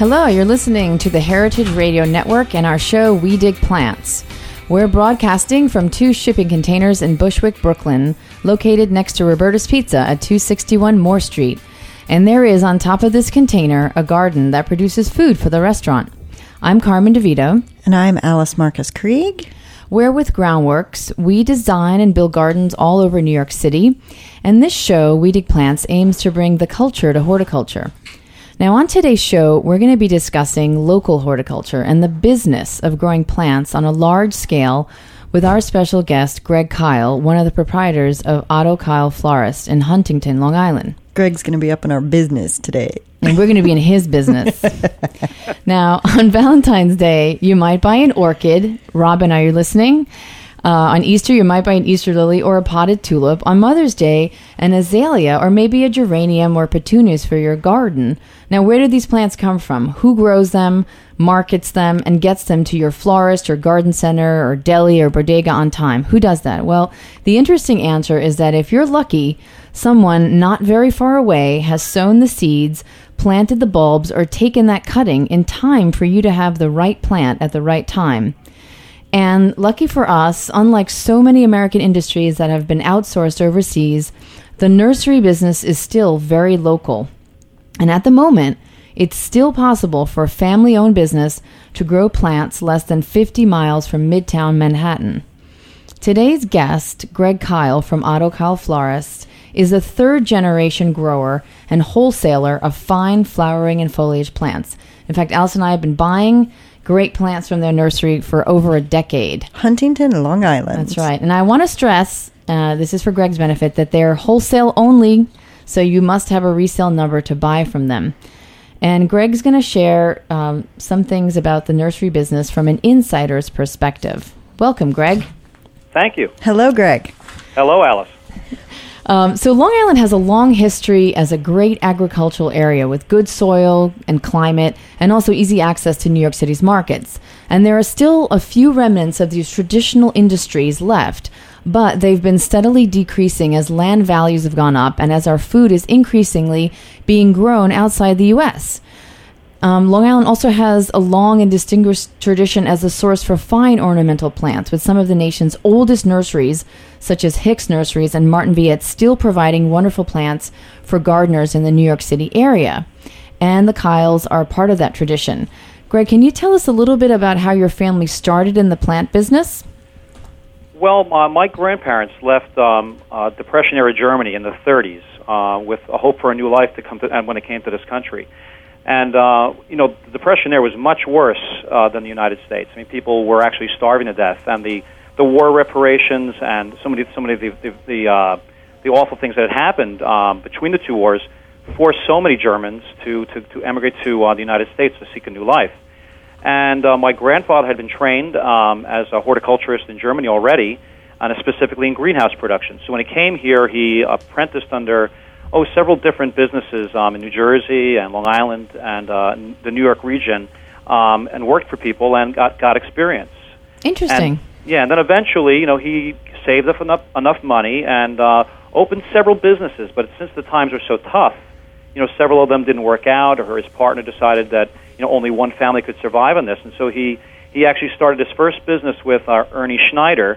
Hello, you're listening to the Heritage Radio Network and our show, We Dig Plants. We're broadcasting from 2 shipping containers in Bushwick, Brooklyn, located next to Roberta's Pizza at 261 Moore Street. And there is, on top of this container, a garden that produces food for the restaurant. I'm Carmen DeVito. And I'm Alice Marcus Krieg. We're with Groundworks. We design and build gardens all over New York City. And this show, We Dig Plants, aims to bring the culture to horticulture. Now, on today's show, we're going to be discussing local horticulture and the business of growing plants on a large scale with our special guest, Greg Kyle, one of the proprietors of Otto Kyle Florist in Huntington, Long Island. Greg's going to be up in our business today. And we're going to be in his business. Now, on Valentine's Day, you might buy an orchid. Robin, are you listening? On Easter, you might buy an Easter lily or a potted tulip. On Mother's Day, an azalea or maybe a geranium or petunias for your garden. Now, where do these plants come from? Who grows them, markets them, and gets them to your florist or garden center or deli or bodega on time? Who does that? Well, the interesting answer is that if you're lucky, someone not very far away has sown the seeds, planted the bulbs, or taken that cutting in time for you to have the right plant at the right time. And lucky for us, unlike so many American industries that have been outsourced overseas, the nursery business is still very local. And at the moment, it's still possible for a family-owned business to grow plants less than 50 miles from Midtown Manhattan. Today's guest, Greg Kyle from Otto Kyle Florist, is a third-generation grower and wholesaler of fine flowering and foliage plants. In fact, Alice and I have been buying great plants from their nursery for over a decade. Huntington, Long Island. That's right. And I want to stress, this is for Greg's benefit, that they're wholesale only, so you must have a resale number to buy from them. And Greg's going to share some things about the nursery business from an insider's perspective. Welcome, Greg. Thank you. Hello, Greg. Hello, Alice. So Long Island has a long history as a great agricultural area with good soil and climate and also easy access to New York City's markets. And there are still a few remnants of these traditional industries left, but they've been steadily decreasing as land values have gone up and as our food is increasingly being grown outside the U.S. Long Island also has a long and distinguished tradition as a source for fine ornamental plants, with some of the nation's oldest nurseries, such as Hicks Nurseries and Martin Viet, still providing wonderful plants for gardeners in the New York City area. And the Kyles are part of that tradition. Greg, can you tell us a little bit about how your family started in the plant business? Well, my grandparents left Depression-era Germany in the 30s with a hope for a new life to come to, and when it came to this country. And, the Depression there was much worse than the United States. I mean, people were actually starving to death. And the war reparations and some of the awful things that had happened between the two wars forced so many Germans to emigrate to the United States to seek a new life. And my grandfather had been trained as a horticulturist in Germany already, and specifically in greenhouse production. So when he came here, he apprenticed under several different businesses in New Jersey and Long Island and the New York region, and worked for people and got experience. Interesting. And then eventually, he saved up enough money and opened several businesses. But since the times were so tough, several of them didn't work out, or his partner decided that only one family could survive on this, and so he actually started his first business with Ernie Schneider.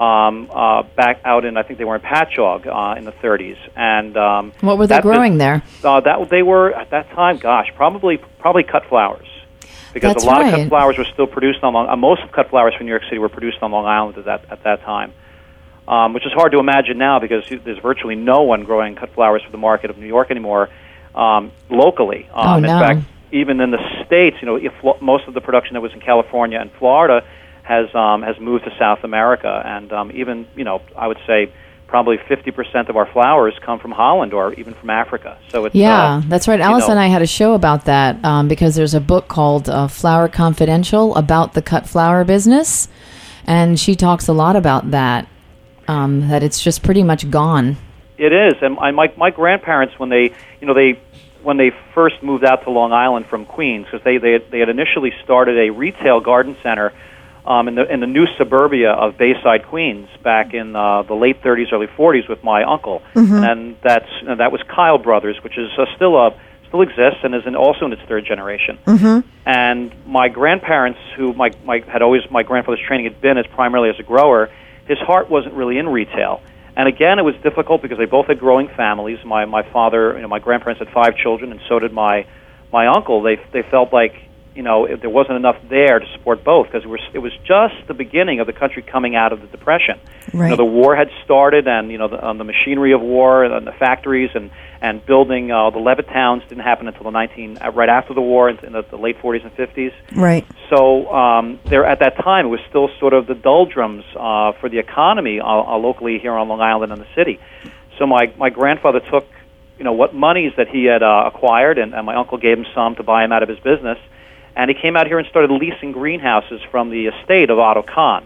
Back out in, I think they were in Patchogue in the 30s, and what were they growing there? They were at that time, probably cut flowers, because That's a lot right. of cut flowers were still produced on most of cut flowers from New York City were produced on Long Island at that time, which is hard to imagine now because there's virtually no one growing cut flowers for the market of New York anymore locally. In fact, even in the States, most of the production that was in California and Florida has moved to South America, and even I would say probably 50% of our flowers come from Holland or even from Africa. So it's that's right. Alice and I had a show about that because there's a book called Flower Confidential about the cut flower business, and she talks a lot about that. That it's just pretty much gone. It is, and my grandparents when they first moved out to Long Island from Queens, because they had initially started a retail garden center in the new suburbia of Bayside, Queens, back in the late 30s, early 40s, with my uncle, and that was Kyle Brothers, which is still still exists and is also in its third generation. And my grandparents, who my grandfather's training had been as primarily as a grower, his heart wasn't really in retail. And again, it was difficult because they both had growing families. My father, my grandparents had 5 children, and so did my uncle. They felt like, there wasn't enough there to support both, because it was just the beginning of the country coming out of the Depression. Right. The war had started, and the machinery of war and the factories and building the Levittowns didn't happen until right after the war in the late 40s and 50s. Right. So there at that time, it was still sort of the doldrums for the economy locally here on Long Island and the city. So my grandfather took what monies that he had acquired, and my uncle gave him some to buy him out of his business. And he came out here and started leasing greenhouses from the estate of Otto Kahn,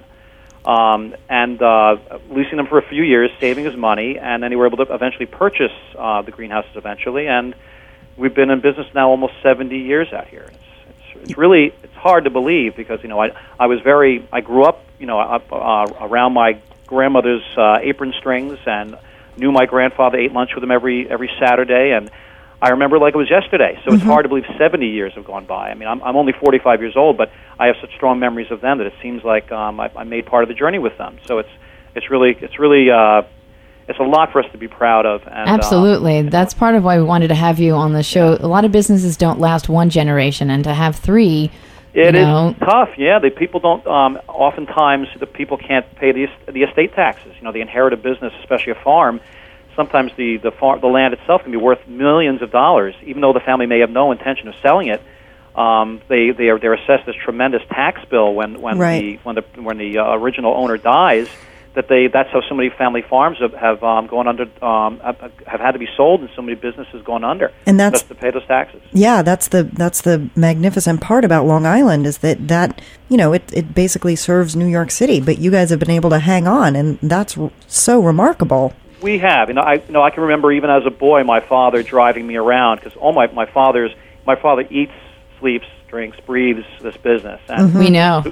and leasing them for a few years, saving his money, and then they were able to eventually purchase the greenhouses eventually. And we've been in business now almost 70 years out here. It's hard to believe, because I grew up around my grandmother's apron strings, and knew my grandfather ate lunch with him every Saturday, and I remember like it was yesterday. So it's hard to believe 70 years have gone by. I mean, I'm only 45 years old, but I have such strong memories of them that it seems like I made part of the journey with them. So it's really it's a lot for us to be proud of. And, absolutely. That's part of why we wanted to have you on the show. Yeah. A lot of businesses don't last one generation, and to have 3... It is tough, yeah. The people don't. Oftentimes, the people can't pay the estate taxes. They inherit a business, especially a farm. Sometimes the land itself can be worth millions of dollars, even though the family may have no intention of selling it. They're assessed this tremendous tax bill when the original owner dies. That's how so many family farms have gone under, have had to be sold, and so many businesses gone under, and that's just to pay those taxes. Yeah, that's the magnificent part about Long Island, is that it basically serves New York City, but you guys have been able to hang on, and that's so remarkable. We have. I can remember even as a boy, my father driving me around, because my father eats, sleeps, drinks, breathes this business. And we know.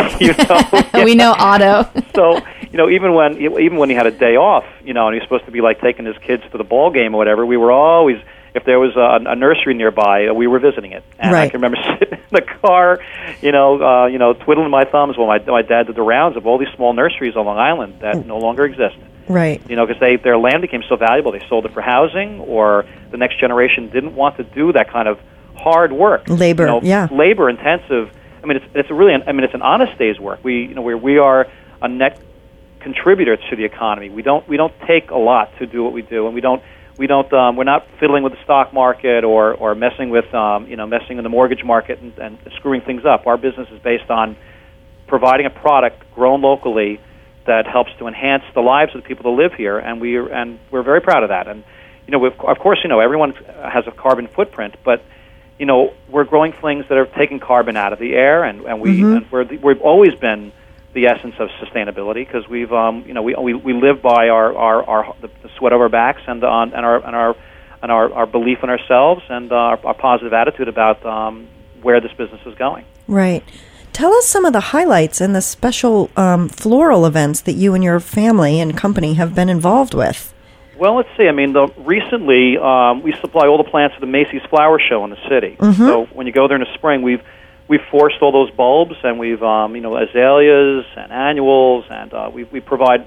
Even, we know Otto. So even when he had a day off, and he was supposed to be like taking his kids to the ball game or whatever, we were always, if there was a nursery nearby, we were visiting it. And I can remember sitting in the car, twiddling my thumbs while my dad did the rounds of all these small nurseries on Long Island that no longer exist. Right. Because their land became so valuable, they sold it for housing, or the next generation didn't want to do that kind of hard work, labor intensive. I mean, it's an honest day's work. We are a net contributor to the economy. We don't take a lot to do what we do, and we're not fiddling with the stock market or messing with messing in the mortgage market and screwing things up. Our business is based on providing a product grown locally that helps to enhance the lives of the people that live here, and we're very proud of that. And of course, everyone has a carbon footprint, but we're growing things that are taking carbon out of the air, and we've always been the essence of sustainability, because we live by the sweat of our backs and our belief in ourselves and our positive attitude about where this business is going. Right. Tell us some of the highlights and the special floral events that you and your family and company have been involved with. Well, let's see. I mean, recently we supply all the plants for the Macy's Flower Show in the city. So when you go there in the spring, we've forced all those bulbs, and we've azaleas and annuals, and we provide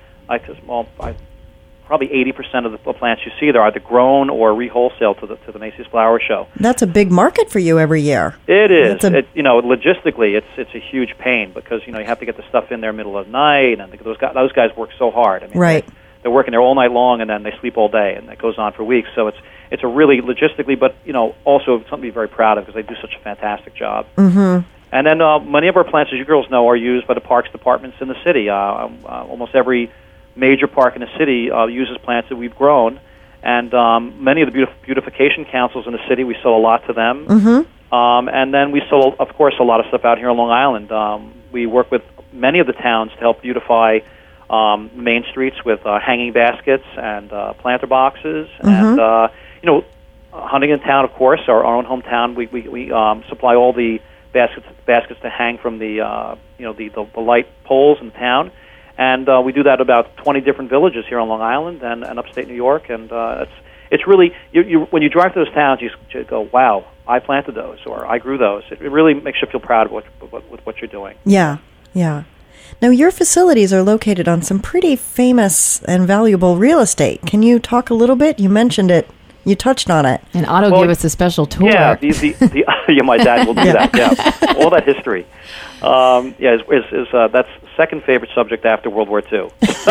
probably 80% of the plants you see there are either grown or re-wholesale to the Macy's Flower Show. That's a big market for you every year. It is. Logistically, it's a huge pain, because you have to get the stuff in there middle of the night, and those guys work so hard. I mean, right. They're working there all night long, and then they sleep all day, and it goes on for weeks. So it's a really logistically, but also something to be very proud of, because they do such a fantastic job. And then many of our plants, as you girls know, are used by the parks departments in the city. Almost every major park in the city uses plants that we've grown, and many of the beautification councils in the city, we sell a lot to them. And then we sell, of course, a lot of stuff out here on Long Island. We work with many of the towns to help beautify main streets with hanging baskets and planter boxes, and Huntington Town, of course, our own hometown. We supply all the baskets to hang from the light poles in the town, and we do that about 20 different villages here on Long Island and upstate New York, and it's really you when you drive to those towns, you go, wow, I planted those or I grew those. It really makes you feel proud of what you're doing. Yeah, yeah. Now, your facilities are located on some pretty famous and valuable real estate. Can you talk a little bit? You mentioned it. You touched on it. And Otto gave us a special tour. Yeah, yeah, my dad will do that. Yeah, all that history. That's second favorite subject after World War II.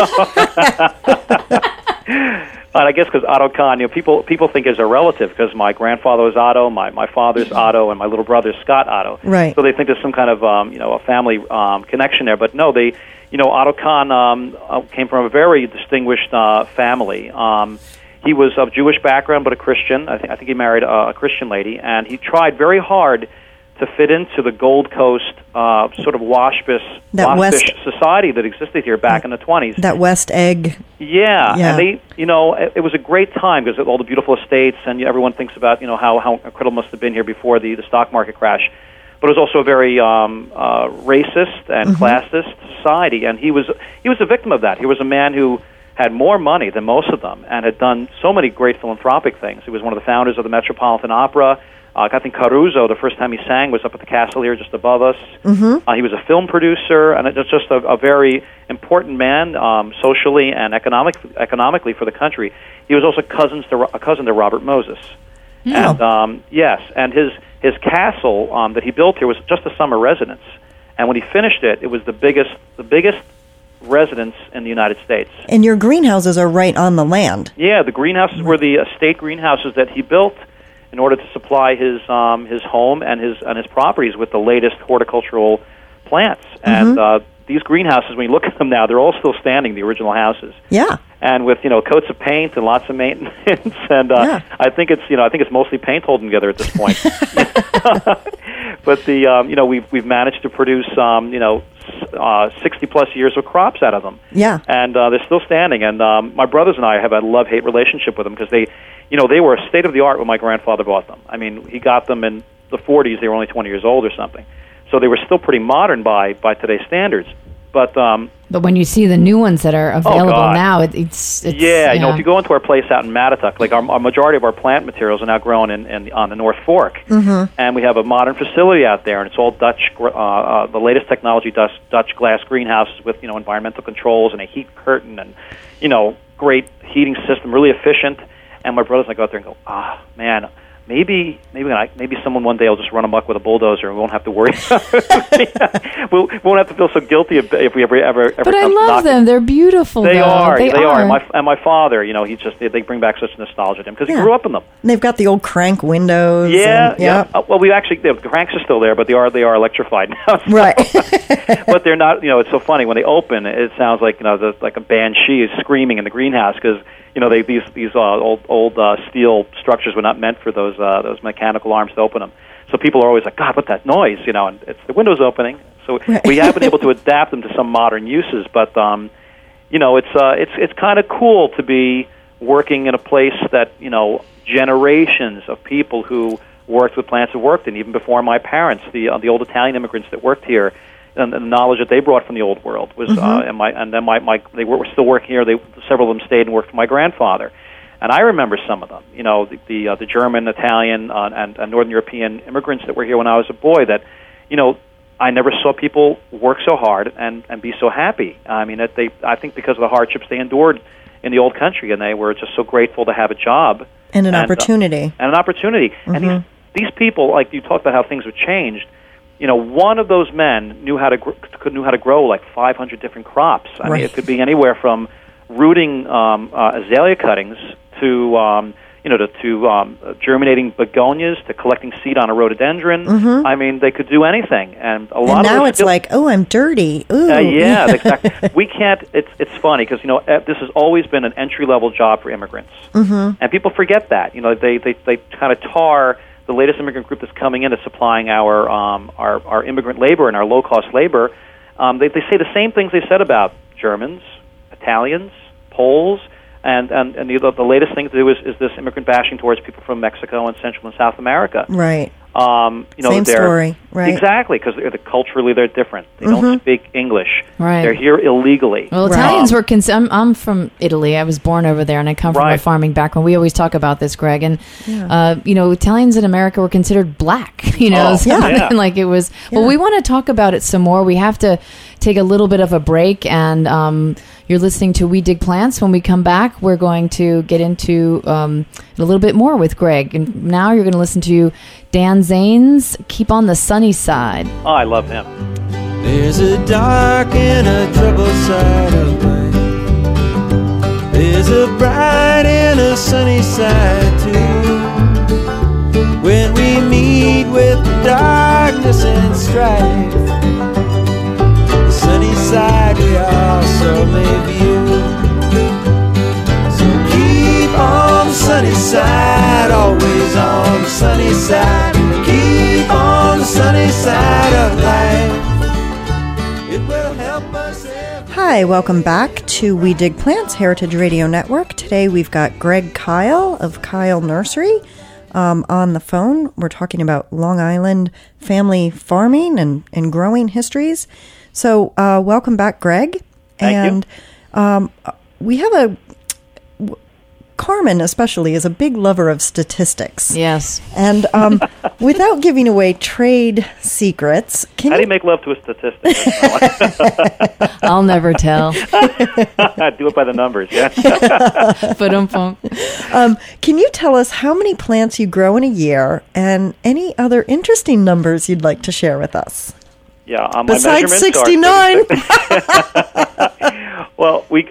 And I guess because Otto Kahn, people think is a relative because my grandfather was Otto, my father's Otto, and my little brother's Scott Otto. Right. So they think there's some kind of a family connection there. But no, Otto Kahn came from a very distinguished family. He was of Jewish background, but a Christian. I think he married a Christian lady, and he tried very hard to fit into the Gold Coast sort of waspish society that existed here back in the 20s. That West Egg. Yeah. And they, it was a great time because of all the beautiful estates, and everyone thinks about, how incredible it must have been here before the stock market crash. But it was also a very racist and classist society, and he was a victim of that. He was a man who had more money than most of them and had done so many great philanthropic things. He was one of the founders of the Metropolitan Opera. I think Caruso, the first time he sang, was up at the castle here just above us. He was a film producer, and it's just a very important man socially and economically for the country. He was also a cousin to Robert Moses. And yes, and his castle that he built here was just a summer residence. And when he finished it, it was the biggest residence in the United States. And your greenhouses are right on the land. Yeah, the greenhouses were the estate greenhouses that he built in order to supply his home and his properties with the latest horticultural plants. And these greenhouses, when you look at them now, they're all still standing, the original houses. Yeah. And with coats of paint and lots of maintenance, and I think it's mostly paint holding together at this point. But we've managed to produce 60 plus years of crops out of them. Yeah. And they're still standing. And my brothers and I have a love-hate relationship with them because they were state of the art when my grandfather bought them. I mean, he got them in the 40s. They were only 20 years old or something. So they were still pretty modern by today's standards. But when you see the new ones that are available now, it's if you go into our place out in Mattituck, like our majority of our plant materials are now grown on the North Fork, and we have a modern facility out there, and it's all Dutch, the latest technology, Dutch glass greenhouses with environmental controls and a heat curtain and great heating system, really efficient. And my brothers and I go out there and go, man. Maybe someone one day will just run amok with a bulldozer, and we won't have to worry. We won't have to feel so guilty if we ever. But I love them; they're beautiful. They are. And my father, they bring back such nostalgia to him because he grew up in them. And they've got the old crank windows. Yeah. Well, the cranks are still there, but they are electrified now. Right. But they're not. It's so funny when they open. It sounds like like a banshee is screaming in the greenhouse because. These old steel structures were not meant for those mechanical arms to open them. So people are always like, God, what's that noise? And it's the windows opening. So we have been able to adapt them to some modern uses, but it's kind of cool to be working in a place that generations of people who worked with plants have worked in, even before my parents, the old Italian immigrants that worked here. And the knowledge that they brought from the old world was, they were still working here. Several of them stayed and worked for my grandfather, and I remember some of them. The German, Italian, and Northern European immigrants that were here when I was a boy. That, I never saw people work so hard and be so happy. I mean, I think because of the hardships they endured in the old country, and they were just so grateful to have a job and an opportunity. And these people, like you talked about how things have changed. One of those men knew how to grow like 500 different crops. I mean, it could be anywhere from rooting azalea cuttings to germinating begonias to collecting seed on a rhododendron. I mean, they could do anything, and a lot. And now it's like, oh, I'm dirty. Ooh. Yeah, exactly. We can't. It's funny because this has always been an entry level job for immigrants, and people forget that. They kind of tar the latest immigrant group that's coming in is supplying our immigrant labor and our low-cost labor. They say the same things they said about Germans, Italians, Poles, and the latest thing to do is this immigrant bashing towards people from Mexico and Central and South America. Right. Same story, right? Exactly, because culturally they're different. They don't speak English. Right. They're here illegally. Well, Italians were. I'm from Italy. I was born over there, and I come from a farming background. We always talk about this, Greg. And Italians in America were considered black. Like it was. Yeah. Well, we want to talk about it some more. We have to take a little bit of a break, and you're listening to We Dig Plants. When we come back, we're going to get into a little bit more with Greg. And now you're going to listen to Dan Zanes, Keep on the Sunny Side. Oh, I love him. There's a dark and a troubled side of life. There's a bright and a sunny side too. When we meet with darkness and strife, the sunny side we also may view. So keep on the sunny side, always on the sunny side. Keep on the sunny side of life. It will help us. Hi, welcome back to We Dig Plants, Heritage Radio Network. Today we've got Greg Kyle of Kyle Nursery on the phone. We're talking about Long Island family farming and growing histories. So welcome back, Greg. Thank you. We have Carmen especially is a big lover of statistics. Yes. And without giving away trade secrets, how do you make love to a statistic? I'll never tell. Do it by the numbers, yeah. Can you tell us how many plants you grow in a year and any other interesting numbers you'd like to share with us? Yeah, besides 69. Well, we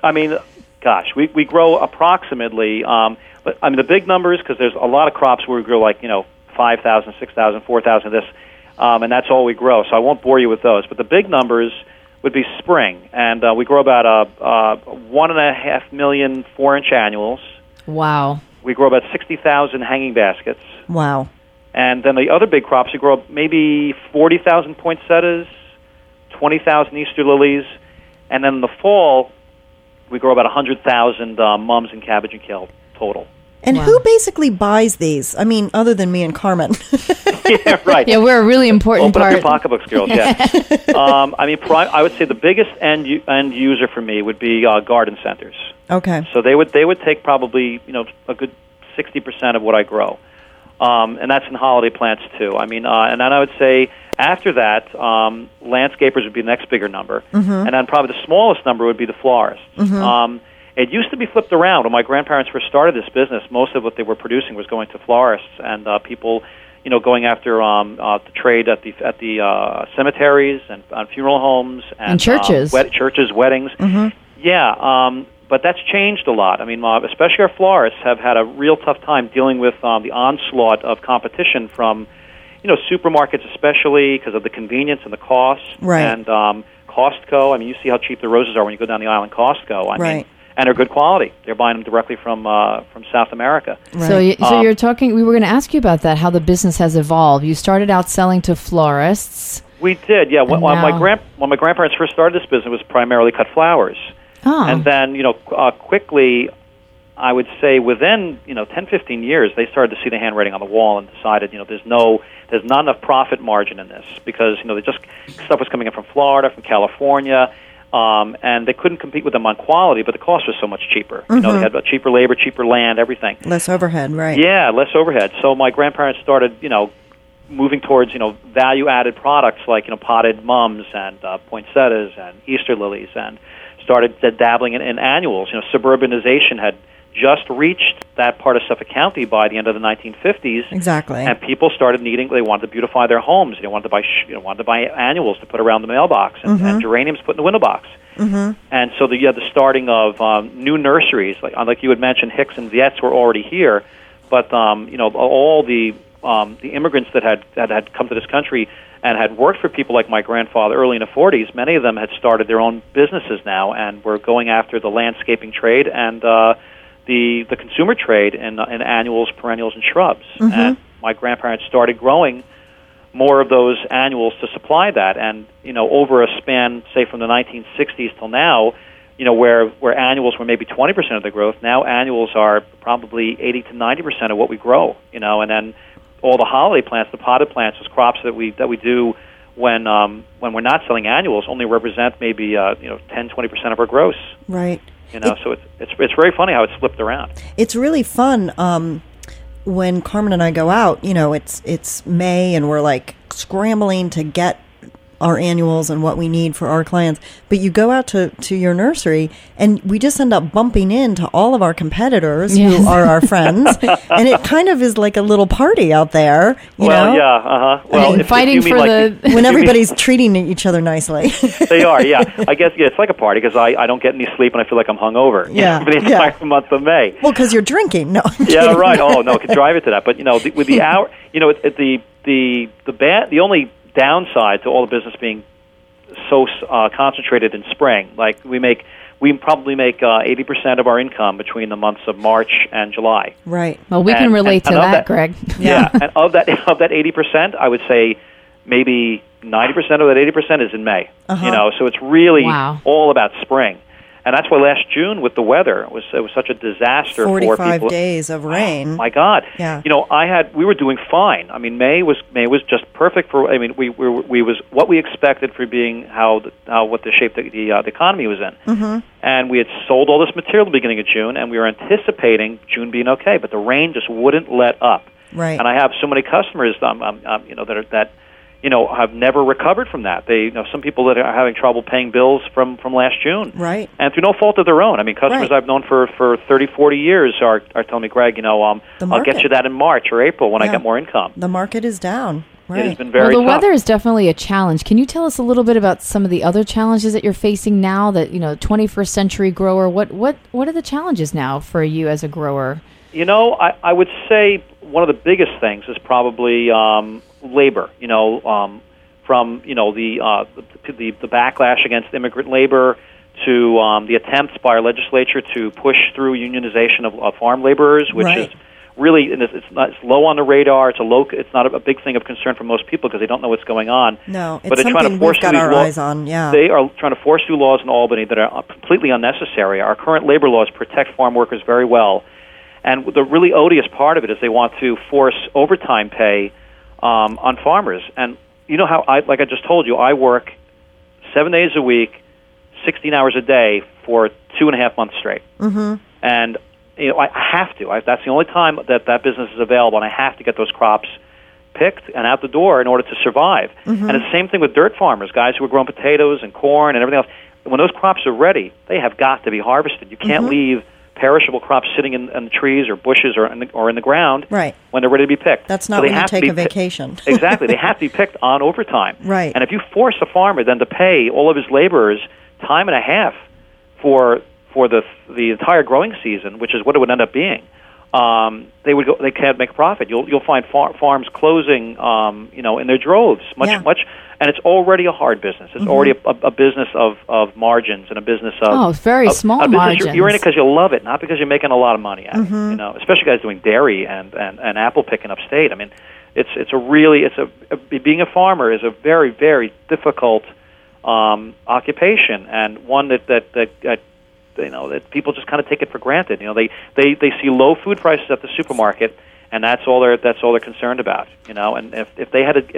grow approximately, but I mean the big numbers, because there's a lot of crops where we grow 5,000, 6,000, 4,000 this, and that's all we grow. So I won't bore you with those. But the big numbers would be spring, and we grow about 1.5 million 4-inch annuals. Wow. We grow about 60,000 hanging baskets. Wow. And then the other big crops, we grow up maybe 40,000 poinsettias, 20,000 Easter lilies, and then in the fall, we grow about 100,000 mums and cabbage and kale total. And who basically buys these? I mean, other than me and Carmen. Yeah, right. Yeah, we're a really important part. Open up your pocketbooks, girls, yeah. I would say the biggest end user for me would be garden centers. Okay. So they would take probably, a good 60% of what I grow. And that's in holiday plants, too. And then I would say after that, landscapers would be the next bigger number. Mm-hmm. And then probably the smallest number would be the florists. Mm-hmm. It used to be flipped around. When my grandparents first started this business, most of what they were producing was going to florists and people, going after the trade at the cemeteries and funeral homes and churches, churches, weddings. Mm-hmm. Yeah, but that's changed a lot. I mean, especially our florists have had a real tough time dealing with the onslaught of competition from, supermarkets, especially because of the convenience and the cost. Right. And Costco. I mean, you see how cheap the roses are when you go down the aisle in Costco. I right. mean, and they're good quality. They're buying them directly from South America. Right. So you're talking. We were going to ask you about that. How the business has evolved. You started out selling to florists. We did. Yeah. When my grandparents first started this business, it was primarily cut flowers. Oh. And then, quickly, I would say within, 10, 15 years, they started to see the handwriting on the wall and decided, there's not enough profit margin in this because, stuff was coming in from Florida, from California, and they couldn't compete with them on quality, but the cost was so much cheaper. Mm-hmm. They had cheaper labor, cheaper land, everything. Less overhead, right. Yeah, less overhead. So my grandparents started, moving towards, value-added products like, potted mums and poinsettias and Easter lilies and started dabbling in annuals. Suburbanization had just reached that part of Suffolk County by the end of the 1950s. Exactly. And people started they wanted to beautify their homes. They wanted to buy annuals to put around the mailbox and geraniums put in the window box. Mm-hmm. And so you had the starting of new nurseries, like you had mentioned, Hicks and Viets were already here, but all the immigrants that had come to this country and had worked for people like my grandfather early in the 40s, many of them had started their own businesses now and were going after the landscaping trade and the consumer trade in annuals, perennials, and shrubs. Mm-hmm. And my grandparents started growing more of those annuals to supply that. And, over a span, say, from the 1960s till now, where annuals were maybe 20% of the growth, now annuals are probably 80 to 90% of what we grow, and then all the holiday plants, the potted plants, those crops that we do when we're not selling annuals, only represent maybe 10-20% of our gross. Right. So it's very funny how it's flipped around. It's really fun. When Carmen and I go out, it's May and we're like scrambling to get our annuals and what we need for our clients. But you go out to your nursery and we just end up bumping into all of our competitors who are our friends. And it kind of is like a little party out there, you know? Yeah, uh-huh. Well, fighting for when everybody's treating each other nicely. They are, yeah. I guess it's like a party because I don't get any sleep and I feel like I'm hungover for the entire month of May. Well, because you're drinking. No, I'm yeah, kidding. right. Oh, no, it could drive it to that. But, with the hour, the only downside to all the business being so concentrated in spring, like we probably make 80% of our income between the months of March and July. Right. Well, we can relate to that, Greg. Yeah, and of that 80%, I would say maybe 90% of that 80% is in May. So it's really all about spring. And that's why last June with the weather, it was such a disaster for people. 45 days of rain. Oh, my God. Yeah. We were doing fine. I mean, May was just perfect for. I mean, we was what we expected for being what the shape the economy was in. Mm-hmm. And we had sold all this material at the beginning of June, and we were anticipating June being okay, but the rain just wouldn't let up. Right. And I have so many customers that have never recovered from that. Some people that are having trouble paying bills from last June. Right. And through no fault of their own. I mean, customers I've known for 30, 40 years are telling me, Greg, I'll get you that in March or April when I get more income. The market is down. Right. It has been very tough. tough. Weather is definitely a challenge. Can you tell us a little bit about some of the other challenges that you're facing now that, 21st century grower, what are the challenges now for you as a grower? I would say one of the biggest things is probably labor. From the backlash against immigrant labor to the attempts by our legislature to push through unionization of farm laborers, which is really it's low on the radar. It's not a big thing of concern for most people because they don't know what's going on. No, it's but they're trying to force we've got our eyes on. Yeah, they are trying to force through laws in Albany that are completely unnecessary. Our current labor laws protect farm workers very well. And the really odious part of it is they want to force overtime pay on farmers. And how like I just told you, I work 7 days a week, 16 hours a day for 2.5 months straight. Mm-hmm. And I have to. That's the only time that business is available, and I have to get those crops picked and out the door in order to survive. Mm-hmm. And it's the same thing with dirt farmers, guys who are growing potatoes and corn and everything else. When those crops are ready, they have got to be harvested. You can't leave perishable crops sitting in the trees or bushes or in the ground when they're ready to be picked. That's not when you take a vacation. Exactly. They have to be picked on overtime. Right. And if you force a farmer then to pay all of his laborers time and a half for the entire growing season, which is what it would end up being, they can't make a profit. You'll find farms closing, in their droves, much. And it's already a hard business. It's already a business of margins and a business of very small margins. You're in it because you love it, not because you're making a lot of money at it. Especially guys doing dairy and apple picking upstate. I mean, being a farmer is a very, very difficult occupation, and one that people just kind of take it for granted. They see low food prices at the supermarket, and that's all they're concerned about. And if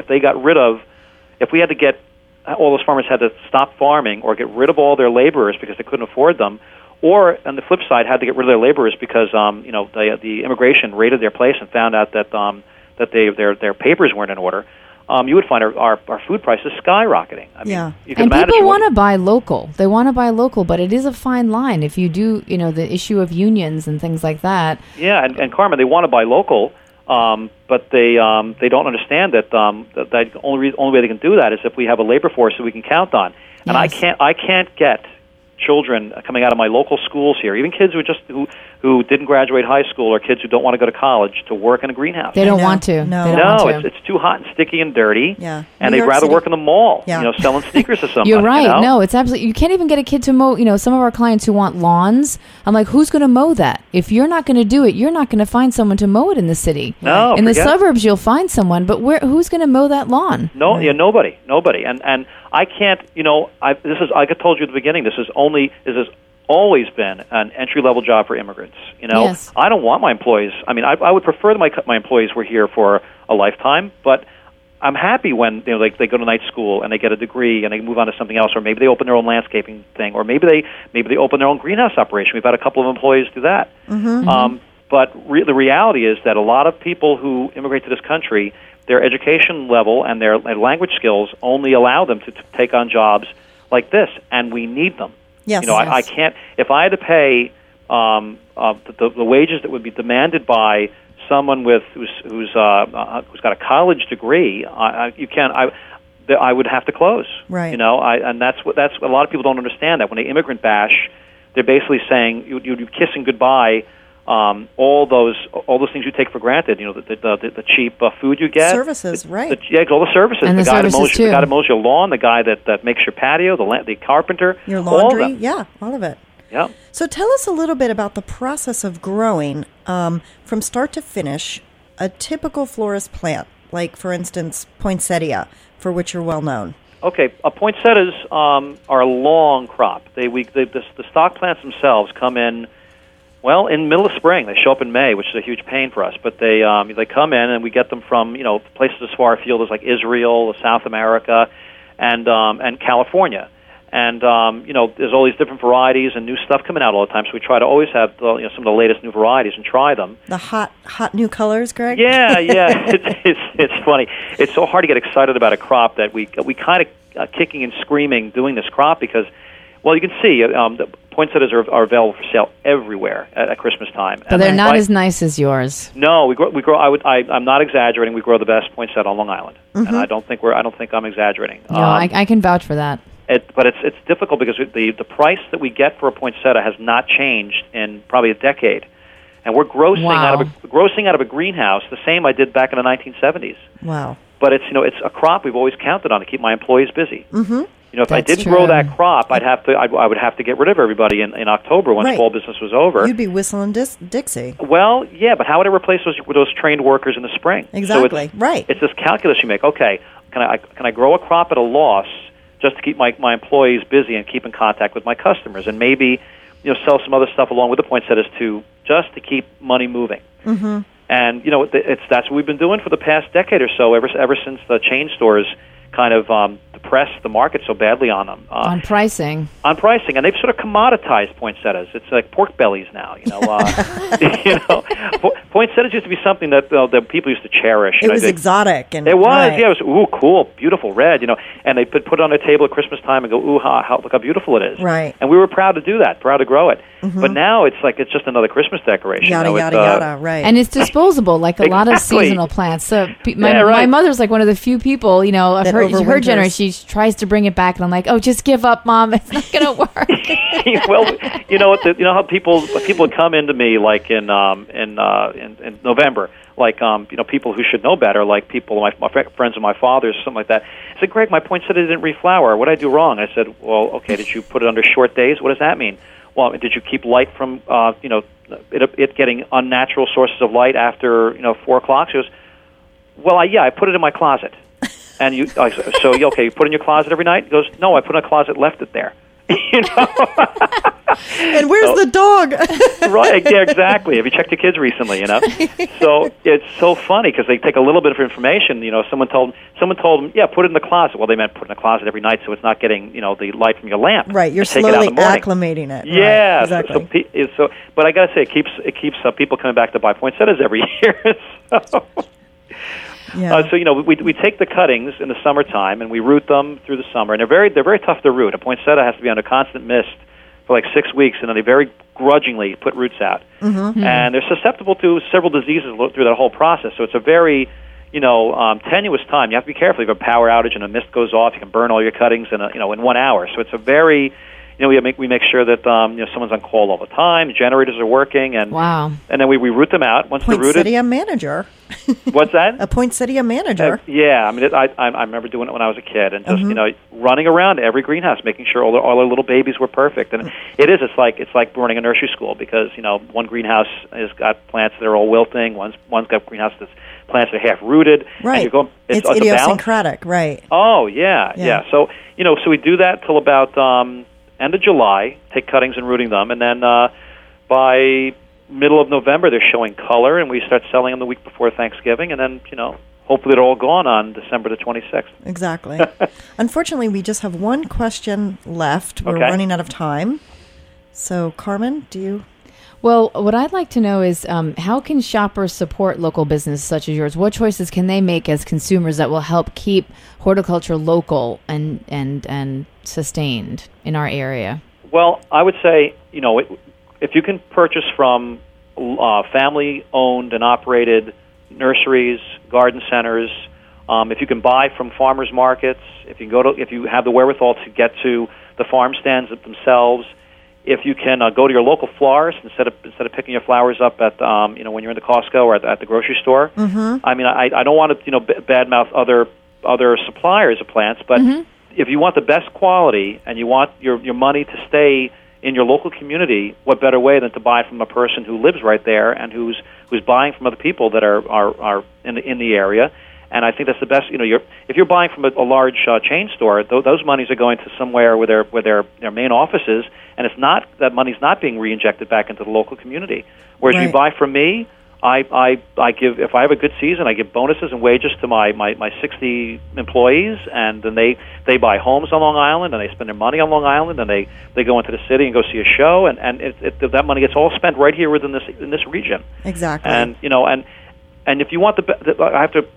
we had to get all those farmers had to stop farming or get rid of all their laborers because they couldn't afford them, or on the flip side had to get rid of their laborers because the immigration raided their place and found out that their papers weren't in order. You would find our food prices skyrocketing. I mean, you can and people want to buy local. They want to buy local, but it is a fine line if you do, the issue of unions and things like that. Yeah, and Carmen, they want to buy local, but they don't understand that the only way they can do that is if we have a labor force that we can count on. And yes. I can't get children coming out of my local schools here, even kids who didn't graduate high school or kids who don't want to go to college, to work in a greenhouse. They don't want to. No, it's too hot and sticky and dirty. Yeah. And they'd rather work in the mall, selling sneakers to somebody. You're right. No, it's absolutely. You can't even get a kid to mow. Some of our clients who want lawns, I'm like, who's going to mow that? If you're not going to do it, you're not going to find someone to mow it in the city. No, in the suburbs, you'll find someone, but who's going to mow that lawn? No, nobody. And I can't. I told you at the beginning. This has always been an entry-level job for immigrants. Yes. I don't want my employees. I mean, I would prefer that my employees were here for a lifetime, but I'm happy when they go to night school and they get a degree and they move on to something else, or maybe they open their own landscaping thing, or maybe they open their own greenhouse operation. We've had a couple of employees do that. But the reality is that a lot of people who immigrate to this country, their education level and their language skills only allow them to take on jobs like this, and we need them. Yes. I can't. If I had to pay the wages that would be demanded by someone who's got a college degree, I would have to close. Right. And that's a lot of people don't understand that when they immigrant bash, they're basically saying you're kissing goodbye all those things you take for granted. The cheap food you get, services, right? All the services. And the guy services the guy that mows your lawn, the guy that makes your patio, the carpenter, your laundry, all of them. Yeah, all of it. Yeah. So tell us a little bit about the process of growing from start to finish a typical florist plant, like, for instance, poinsettia, for which you're well known. Okay, poinsettias are a long crop. The stock plants themselves come in, well, in the middle of spring. They show up in May, which is a huge pain for us. But they come in, and we get them from places as far afield as like Israel, South America, and California. And there's all these different varieties and new stuff coming out all the time. So we try to always have some of the latest new varieties and try them. The hot new colors, Greg. Yeah. It's funny. It's so hard to get excited about a crop that we kind of kicking and screaming doing this crop because, well, you can see the poinsettias are available for sale everywhere at Christmas time. But they're not as nice as yours. No, we grow. I'm not exaggerating. We grow the best poinsettia on Long Island, and I don't think I'm exaggerating. No, I can vouch for that. But it's difficult because the price that we get for a poinsettia has not changed in probably a decade, and we're grossing out of a greenhouse the same I did back in the 1970s. Wow! But it's a crop we've always counted on to keep my employees busy. Mm-hmm. If I didn't grow that crop, I would have to get rid of everybody in October once fall business was over. You'd be whistling Dixie. Well, yeah, but how would I replace those trained workers in the spring? Exactly. So right. It's this calculus you make. Okay, can I grow a crop at a loss just to keep my employees busy and keep in contact with my customers, and maybe sell some other stuff along with the poinsettias just to keep money moving. Mm-hmm. And that's what we've been doing for the past decade or so, ever since the chain stores kind of depressed the market so badly on them. On pricing. And they've sort of commoditized poinsettias. It's like pork bellies now. Poinsettias used to be something that people used to cherish. It was exotic, and it was. Yeah, it was cool, beautiful red. And they put it on their table at Christmas time and go, look how beautiful it is. Right. And we were proud to do that, proud to grow it. Mm-hmm. But now it's just another Christmas decoration. Yada. Right. And it's disposable, like a lot of seasonal plants. So my mother's like one of the few people, of her generation. She tries to bring it back, and I'm like, oh, just give up, Mom. It's not going to work. Well, how people would come into me like in November, like people who should know better, like people my friends of my father's, something like that. I said, Greg, my poinsettia didn't reflower. What did I do wrong? I said, well, okay, did you put it under short days? What does that mean? Well, did you keep light from it getting unnatural sources of light after 4 o'clock? She goes, well, I put it in my closet. And you put it in your closet every night? He goes, no, I put it in a closet, left it there. And where's the dog? Right, yeah, exactly. Have you checked your kids recently, So it's so funny because they take a little bit of information. Someone told them, yeah, put it in the closet. Well, they meant put it in the closet every night so it's not getting, the light from your lamp. Right, you're slowly acclimating it. Yeah, right, exactly. But I got to say, it keeps people coming back to buy poinsettias every year. So. Yeah. We take the cuttings in the summertime and we root them through the summer, and they're very tough to root. A poinsettia has to be under constant mist for like 6 weeks, and then they very grudgingly put roots out. Mm-hmm. And they're susceptible to several diseases through that whole process. So it's a very tenuous time. You have to be careful. If you have a power outage and a mist goes off, you can burn all your cuttings in 1 hour. So it's a very we make sure that someone's on call all the time. Generators are working, and and then we root them out once they're rooted. Poinsettia manager. What's that? A poinsettia manager. Yeah, I remember doing it when I was a kid, and just running around every greenhouse, making sure all our little babies were perfect. And it's like running a nursery school because one greenhouse has got plants that are all wilting. One's got greenhouse that's plants that are half rooted. Right. It's idiosyncratic. Right. Oh yeah. So so we do that till about end of July. Take cuttings and rooting them, and then by middle of November they're showing color, and we start selling them the week before Thanksgiving, and then hopefully they're all gone on December the 26th. Exactly. Unfortunately, we just have one question left. We're Okay. running out of time. So, Carmen, do you? Well, what I'd like to know is how can shoppers support local business such as yours? What choices can they make as consumers that will help keep horticulture local and sustained in our area? Well, I would say, if you can purchase from family-owned and operated nurseries, garden centers, if you can buy from farmers markets, if you have the wherewithal to get to the farm stands themselves, if you can go to your local florist instead of picking your flowers up at when you're in the Costco or at the grocery store. Mm-hmm. I mean, I don't want to badmouth other suppliers of plants, but if you want the best quality and you want your money to stay in your local community, what better way than to buy from a person who lives right there and who's buying from other people that are in the area. And I think that's the best. If you're buying from a large chain store, those monies are going to somewhere where their main office is, and it's not that money's not being reinjected back into the local community. Whereas Right. you buy from me, I give, if I have a good season, I give bonuses and wages to my 60 employees, and then they buy homes on Long Island, and they spend their money on Long Island, and they go into the city and go see a show, and that money gets all spent right here within this region. Exactly. And if you want I have to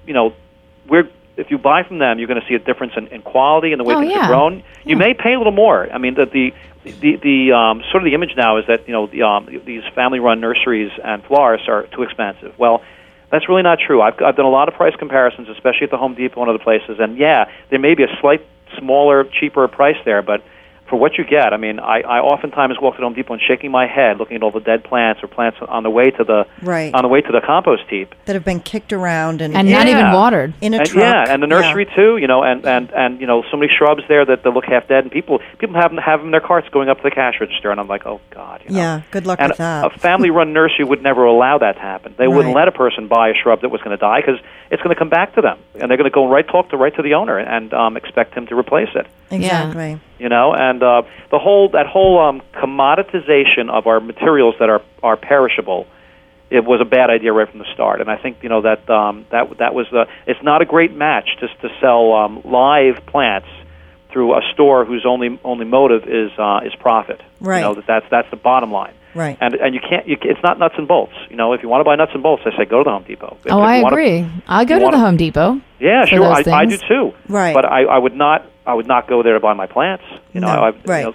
if you buy from them, you're going to see a difference in quality and the way things are grown. You may pay a little more. I mean, the sort of the image now is that these family-run nurseries and florists are too expensive. Well, that's really not true. I've done a lot of price comparisons, especially at the Home Depot and other places, and there may be a slight smaller, cheaper price there, but for what you get, I mean, I oftentimes walk to Home Depot and shaking my head, looking at all the dead plants or plants on the way to the compost heap that have been kicked around and not even watered in a truck. Yeah, and the nursery too, and so many shrubs there that look half dead, and people have them in their carts going up to the cash register, and I'm like, oh God, Yeah, good luck and with that. A family-run nursery would never allow that to happen. They wouldn't let a person buy a shrub that was going to die because it's going to come back to them, and they're going to go talk to the owner and expect him to replace it. Exactly. And that whole commoditization of our materials that are perishable, it was a bad idea right from the start. And I think that was it's not a great match just to sell live plants through a store whose only motive is profit. Right. That's the bottom line. Right. And you can't. It's not nuts and bolts. If you want to buy nuts and bolts, I say go to the Home Depot. I agree. I'll go to the Home Depot. Yeah, sure. I do too. Right. But I would not go there to buy my plants. Right.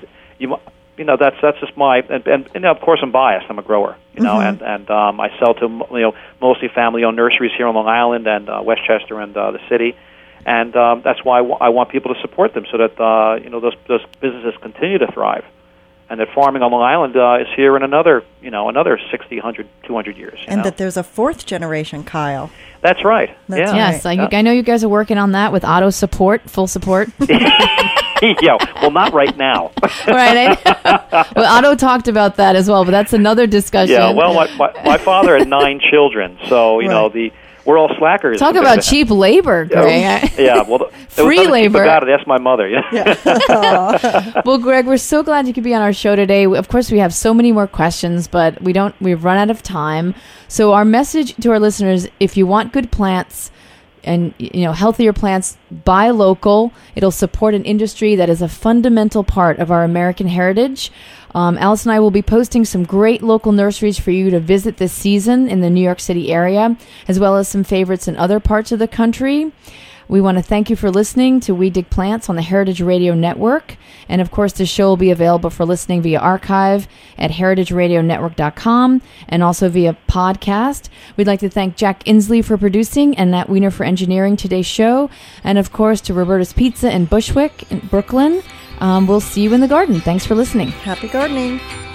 That's just my and of course I'm biased. I'm a grower. And I sell to mostly family-owned nurseries here on Long Island and Westchester and the city. And that's why I want people to support them so that those businesses continue to thrive. And that farming on Long Island is here in another 60, 100, 200 years. And that there's a fourth generation, Kyle. That's right. That's Yes, right. I know you guys are working on that with auto support, full support. Yeah, well, not right now. Right. Well, Otto talked about that as well, but that's another discussion. Yeah, well, my father had 9 children, so, we're all slackers. Talk about cheap labor, Greg. Yeah, well, free labor. About it. Ask my mother. Yeah. Well, Greg, we're so glad you could be on our show today. Of course, we have so many more questions, but we've run out of time. So our message to our listeners: if you want good plants and healthier plants, buy local. It'll support an industry that is a fundamental part of our American heritage. Alice and I will be posting some great local nurseries for you to visit this season in the New York City area, as well as some favorites in other parts of the country. We want to thank you for listening to We Dig Plants on the Heritage Radio Network. And, of course, the show will be available for listening via archive at heritageradionetwork.com and also via podcast. We'd like to thank Jack Inslee for producing and Nat Wiener for engineering today's show. And, of course, to Roberta's Pizza in Bushwick in Brooklyn. We'll see you in the garden. Thanks for listening. Happy gardening.